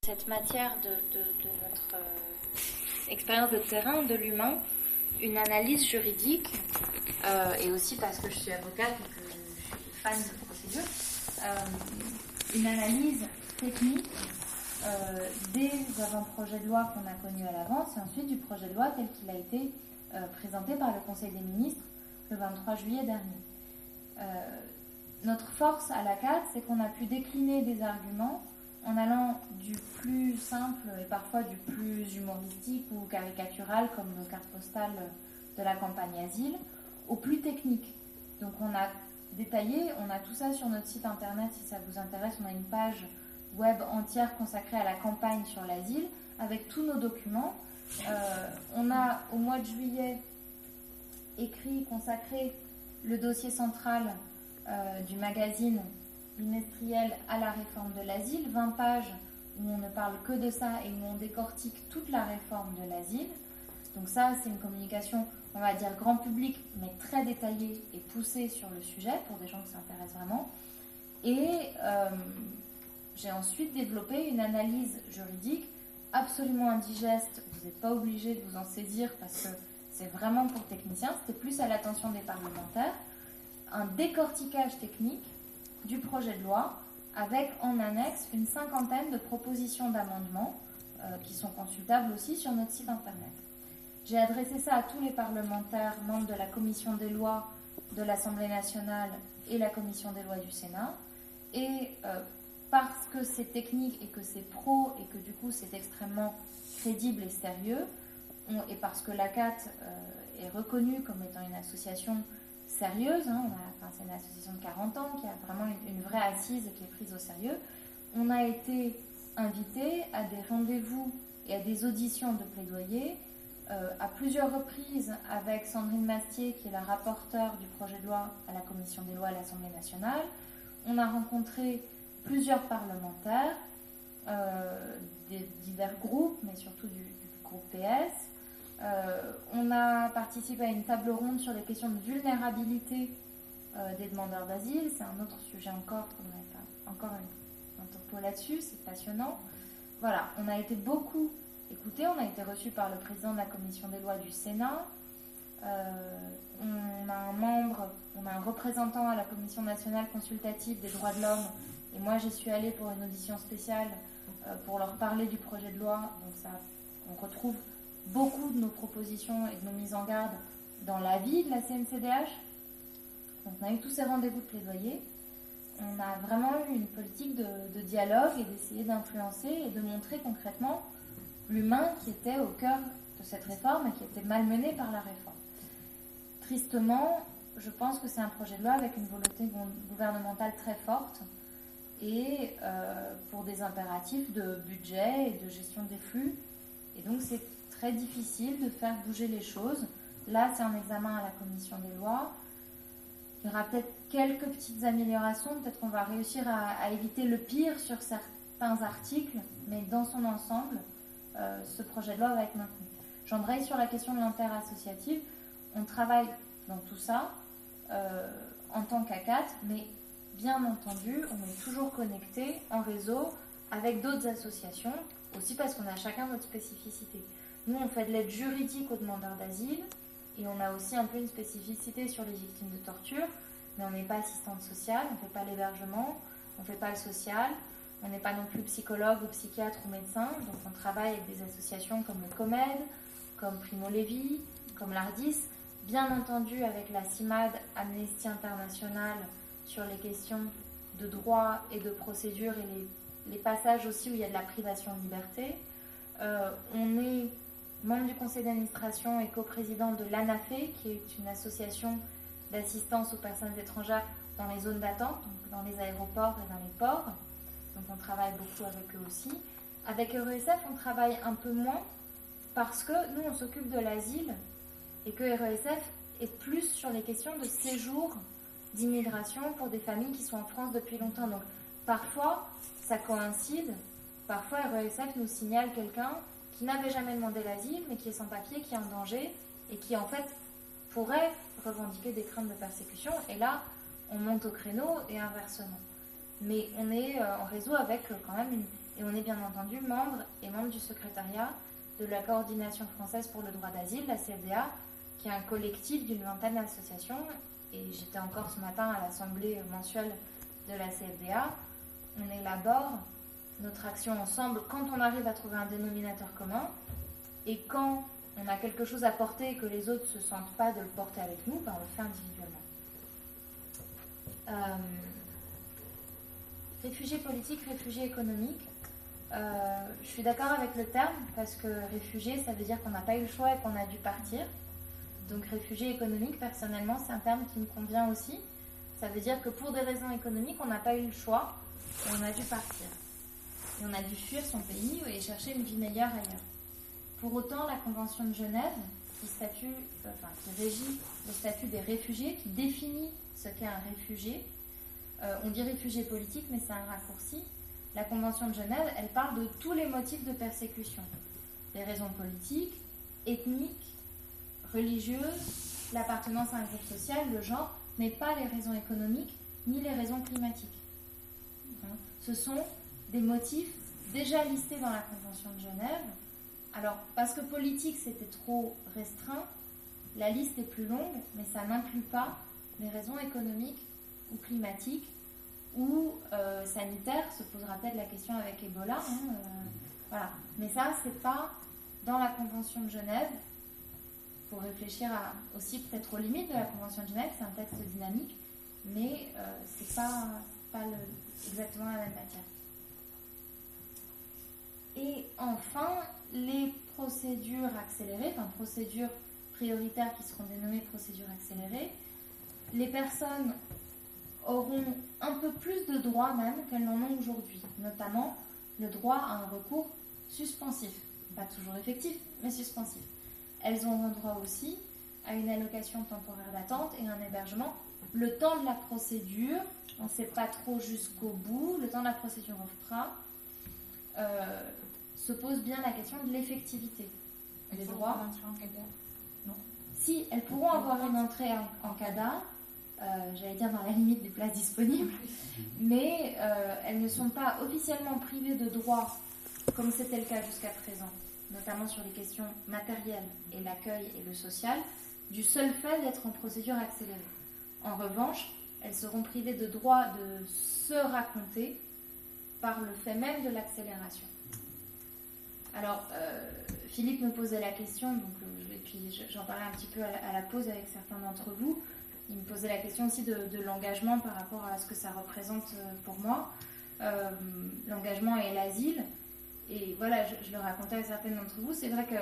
cette matière de notre expérience de terrain, de l'humain, une analyse juridique, et aussi parce que je suis avocate et que je suis fan de procédure, une analyse technique des avant-projets de loi qu'on a connus à l'avance et ensuite du projet de loi tel qu'il a été présenté par le Conseil des ministres le 23 juillet dernier. Notre force à la CAT, c'est qu'on a pu décliner des arguments en allant du plus simple et parfois du plus humoristique ou caricatural, comme nos cartes postales de la campagne asile, au plus technique. Donc on a détaillé, on a tout ça sur notre site internet si ça vous intéresse, on a une page web entière consacrée à la campagne sur l'asile avec tous nos documents. On a au mois de juillet consacré le dossier central du magazine bimestriel à la réforme de l'asile, 20 pages où on ne parle que de ça et où on décortique toute la réforme de l'asile. Donc ça, c'est une communication, on va dire grand public, mais très détaillée et poussée sur le sujet pour des gens qui s'intéressent vraiment. Et j'ai ensuite développé une analyse juridique absolument indigeste. Vous n'êtes pas obligé de vous en saisir parce que c'est vraiment pour techniciens, c'était plus à l'attention des parlementaires. Un décortiquage technique du projet de loi avec en annexe une 50aine de propositions d'amendements qui sont consultables aussi sur notre site internet. J'ai adressé ça à tous les parlementaires membres de la commission des lois de l'Assemblée nationale et la commission des lois du Sénat. Et parce que c'est technique et que c'est pro et que du coup c'est extrêmement crédible et sérieux, et parce que la CAT est reconnue comme étant une association sérieuse, c'est une association de 40 ans qui a vraiment une vraie assise et qui est prise au sérieux, on a été invité à des rendez-vous et à des auditions de plaidoyer à plusieurs reprises avec Sandrine Mastier, qui est la rapporteure du projet de loi à la commission des lois à l'Assemblée nationale. On a rencontré plusieurs parlementaires, des divers groupes, mais surtout du groupe PS. On a participé à une table ronde sur les questions de vulnérabilité des demandeurs d'asile. C'est un autre sujet encore, on va faire encore un topo là-dessus, c'est passionnant. Voilà, on a été beaucoup écoutés, on a été reçus par le président de la commission des lois du Sénat. On a un représentant à la commission nationale consultative des droits de l'homme, et moi j'y suis allée pour une audition spéciale pour leur parler du projet de loi. Donc ça, on retrouve beaucoup de nos propositions et de nos mises en garde dans l'avis de la CNCDH. Donc on a eu tous ces rendez-vous de plaidoyer. On a vraiment eu une politique de dialogue et d'essayer d'influencer et de montrer concrètement l'humain qui était au cœur de cette réforme et qui était malmené par la réforme. Tristement, je pense que c'est un projet de loi avec une volonté gouvernementale très forte et pour des impératifs de budget et de gestion des flux. Et donc c'est très difficile de faire bouger les choses. Là, c'est un examen à la commission des lois. Il y aura peut-être quelques petites améliorations. Peut-être qu'on va réussir à éviter le pire sur certains articles, mais dans son ensemble, ce projet de loi va être maintenu. J'embraye sur la question de l'interassociative. On travaille dans tout ça en tant qu'ACAT, mais bien entendu, on est toujours connecté en réseau avec d'autres associations, aussi parce qu'on a chacun notre spécificité. Nous, on fait de l'aide juridique aux demandeurs d'asile et on a aussi un peu une spécificité sur les victimes de torture, mais on n'est pas assistante sociale, on ne fait pas l'hébergement, on ne fait pas le social, on n'est pas non plus psychologue ou psychiatre ou médecin, donc on travaille avec des associations comme le COMED, comme Primo Levi, comme l'ARDIS, bien entendu avec la CIMAD, Amnesty International, sur les questions de droit et de procédure et les passages aussi où il y a de la privation de liberté. On est membre du conseil d'administration et coprésident de l'ANAFE, qui est une association d'assistance aux personnes étrangères dans les zones d'attente, donc dans les aéroports et dans les ports. Donc on travaille beaucoup avec eux aussi. Avec RESF, on travaille un peu moins parce que nous, on s'occupe de l'asile et que RESF est plus sur les questions de séjour, d'immigration pour des familles qui sont en France depuis longtemps. Donc parfois, ça coïncide. Parfois, RESF nous signale quelqu'un qui n'avait jamais demandé l'asile, mais qui est sans papier, qui est en danger, et qui en fait pourrait revendiquer des craintes de persécution. Et là, on monte au créneau et inversement. Mais on est en réseau avec quand même Et on est bien entendu membre du secrétariat de la Coordination française pour le droit d'asile, la CFDA, qui est un collectif d'une vingtaine d'associations. Et j'étais encore ce matin à l'assemblée mensuelle de la CFDA. On élabore notre action ensemble quand on arrive à trouver un dénominateur commun. Et quand on a quelque chose à porter et que les autres ne se sentent pas de le porter avec nous, ben on le fait individuellement. Réfugiés politiques, réfugiés économiques. Je suis d'accord avec le terme parce que réfugié, ça veut dire qu'on n'a pas eu le choix et qu'on a dû partir. Donc réfugié économique, personnellement, c'est un terme qui me convient aussi. Ça veut dire que pour des raisons économiques, on n'a pas eu le choix et on a dû partir. Et on a dû fuir son pays et chercher une vie meilleure ailleurs. Pour autant, la Convention de Genève, qui régit le statut des réfugiés, qui définit ce qu'est un réfugié, on dit réfugié politique, mais c'est un raccourci. La Convention de Genève, elle parle de tous les motifs de persécution. Les raisons politiques, ethniques, religieuses, l'appartenance à un groupe social, le genre, mais pas les raisons économiques, ni les raisons climatiques. Ce sont des motifs déjà listés dans la Convention de Genève. Alors, parce que politique, c'était trop restreint, la liste est plus longue, mais ça n'inclut pas les raisons économiques ou climatiques ou sanitaires. Se posera peut-être la question avec Ebola. Voilà. Mais ça, c'est pas dans la Convention de Genève. Pour réfléchir aussi peut-être aux limites de la Convention de Genève, c'est un texte dynamique, mais c'est pas exactement la même matière. Et enfin, les procédures accélérées, procédures prioritaires qui seront dénommées procédures accélérées, les personnes auront un peu plus de droits même qu'elles n'en ont aujourd'hui, notamment le droit à un recours suspensif, pas toujours effectif, mais suspensif. Elles auront droit aussi à une allocation temporaire d'attente et un hébergement. Le temps de la procédure, on ne sait pas trop jusqu'au bout, le temps de la procédure OFPRA, se pose bien la question de l'effectivité des droits. Non. Si, elles pourront avoir une entrée en CADA, j'allais dire dans la limite des places disponibles, mais elles ne sont pas officiellement privées de droits comme c'était le cas jusqu'à présent, notamment sur les questions matérielles et l'accueil et le social, du seul fait d'être en procédure accélérée. En revanche, elles seront privées de droit de se raconter par le fait même de l'accélération. Alors, Philippe me posait la question, et puis j'en parlais un petit peu à la pause avec certains d'entre vous. Il me posait la question aussi de l'engagement par rapport à ce que ça représente pour moi, l'engagement et l'asile. Et voilà, je le racontais à certaines d'entre vous. C'est vrai que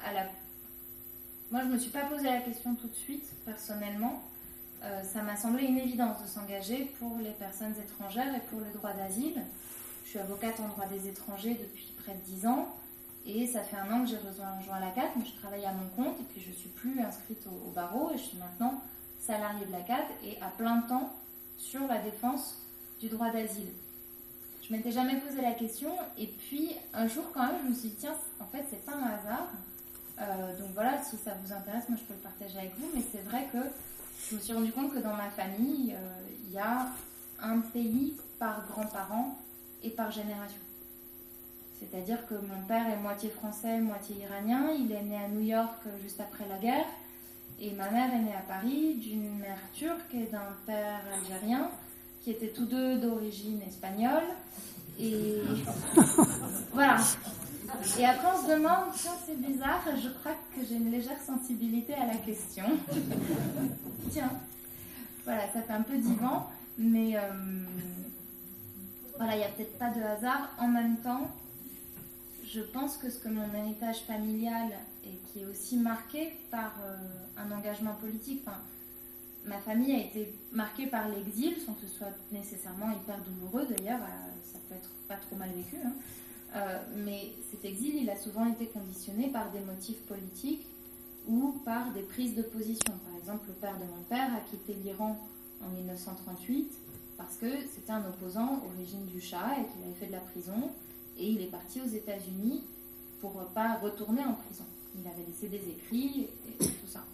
moi, je ne me suis pas posé la question tout de suite, personnellement. Ça m'a semblé une évidence de s'engager pour les personnes étrangères et pour le droit d'asile. Je suis avocate en droit des étrangers depuis près de 10 ans. Et ça fait 1 an que j'ai rejoint la CAT. Je travaille à mon compte et puis je ne suis plus inscrite au barreau. Et je suis maintenant salariée de la CAT et à plein temps sur la défense du droit d'asile. Je ne m'étais jamais posé la question, et puis un jour quand même je me suis dit tiens, en fait c'est pas un hasard, donc voilà, si ça vous intéresse, moi je peux le partager avec vous, mais c'est vrai que je me suis rendu compte que dans ma famille il y a un pays par grand-parent et par génération. C'est-à-dire que mon père est moitié français, moitié iranien, il est né à New York juste après la guerre, et ma mère est née à Paris d'une mère turque et d'un père algérien, qui étaient tous deux d'origine espagnole. Et voilà. Et après, on se demande, tiens, c'est bizarre, je crois que j'ai une légère sensibilité à la question. Tiens. Voilà, ça fait un peu divan, mais voilà, il n'y a peut-être pas de hasard. En même temps, je pense que ce que mon héritage familial, et qui est aussi marqué par un engagement politique, ma famille a été marquée par l'exil, sans que ce soit nécessairement hyper douloureux d'ailleurs, ça peut être pas trop mal vécu, mais cet exil, il a souvent été conditionné par des motifs politiques ou par des prises de position. Par exemple, le père de mon père a quitté l'Iran en 1938 parce que c'était un opposant au régime du Shah et qu'il avait fait de la prison, et il est parti aux États-Unis pour pas retourner en prison. Il avait laissé des écrits et tout ça.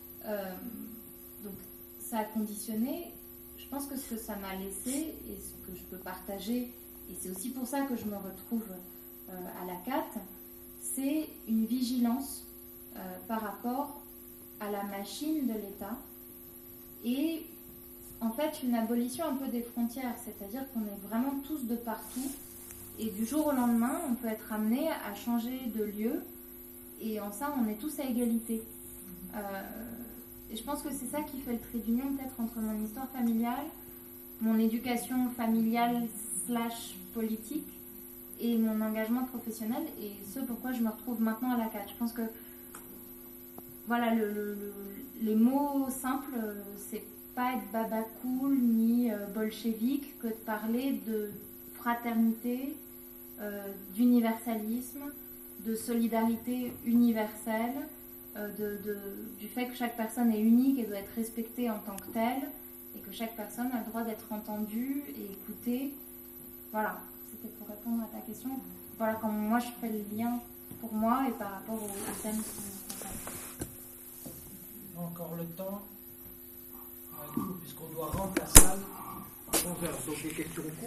Donc, ça a conditionné, je pense que ce que ça m'a laissé et ce que je peux partager et c'est aussi pour ça que je me retrouve à la CAT, c'est une vigilance par rapport à la machine de l'État et en fait une abolition un peu des frontières, c'est-à-dire qu'on est vraiment tous de partout et du jour au lendemain on peut être amené à changer de lieu et en ça on est tous à égalité. Et je pense que c'est ça qui fait le trait d'union peut-être entre mon histoire familiale, mon éducation familiale / politique et mon engagement professionnel et ce pourquoi je me retrouve maintenant à la CAT. Je pense que voilà, les mots simples, c'est pas être baba cool ni bolchevique que de parler de fraternité, d'universalisme, de solidarité universelle, du fait que chaque personne est unique et doit être respectée en tant que telle, et que chaque personne a le droit d'être entendue et écoutée. Voilà, c'était pour répondre à ta question. Voilà comment moi je fais le lien pour moi et par rapport au thème qui me concerne. Encore le temps, puisqu'on doit rendre la salle. On verra donc les questions.